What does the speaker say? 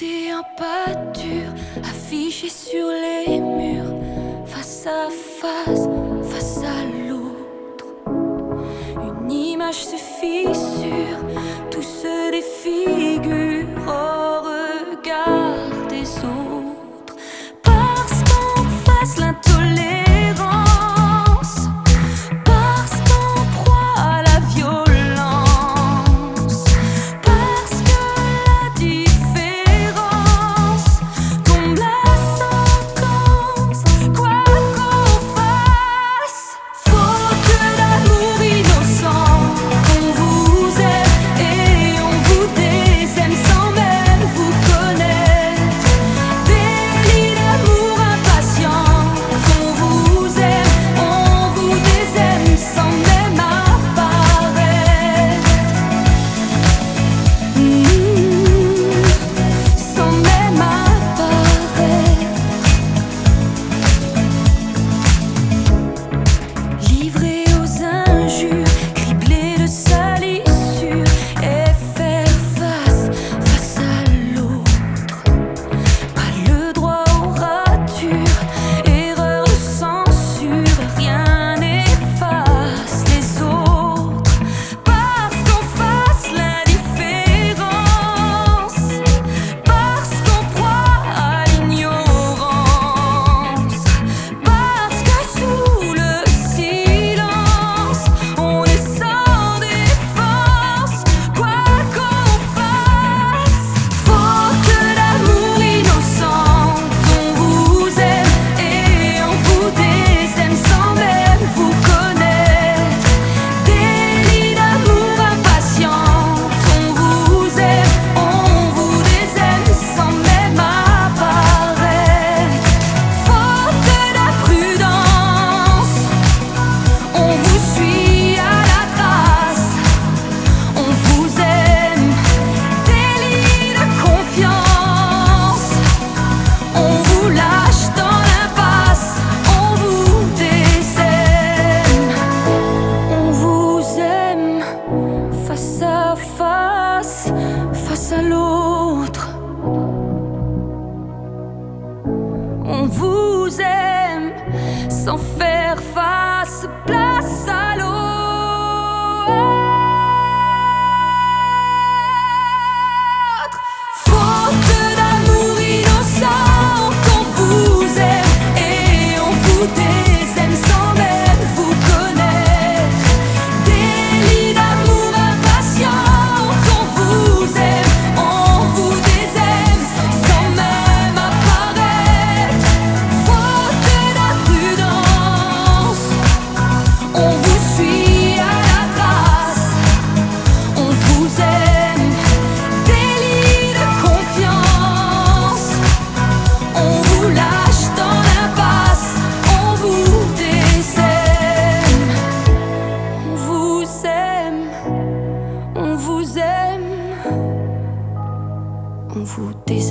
C'était un pas dur affiché sur les murs, face à face, face à l'autre. Une image se fissure, tout se défigure au regard des autres. Parce qu'en face l'intolérance, parce qu'en proie à la violence, parce que la différence tombe la sentence, quoi qu'on fasse. Faute d'amour innocent, on vous aime et on vous désaime sans même vous connaître. Délit d'amour impatient, on vous aime, on vous désaime sans même apparaître. Sans même apparaître. Livré aux injures, criblé de salissures, et faire face, face à l'autre. Pas le droit aux ratures, erreur de censure, rien n'efface les autres. Parce qu'en face l'indifférence, parce qu'en proie à l'ignorance, parce que sous le silence, on est sans défense, quoi qu'on fasse. Faute d'amour innocent, on vous aime et on vous désaime sans même vous connaître. Délit d'amour impatient, on vous aime, on vous désaime sans même apparaître. Faute d'imprudence, on vous suit à la trace, on vous aime. Délit de confiance, on vous lâche dans l'impasse, on vous désaime. On vous aime, face à face, face à l'autre. On vous aime, sans faire face, place à l'autre. Faute d'amour innocent, on vous aime et on vous désaime sans même vous connaître. Délit d'amour impatient, on vous aime, on vous désaime sans même apparaître. Faute d'imprudence, on vous suit à la trace, on vous aime. Délit de confiance, on vous lâche dans l'impasse, on vous désaime. On vous aime, on vous aime, on vous désaime.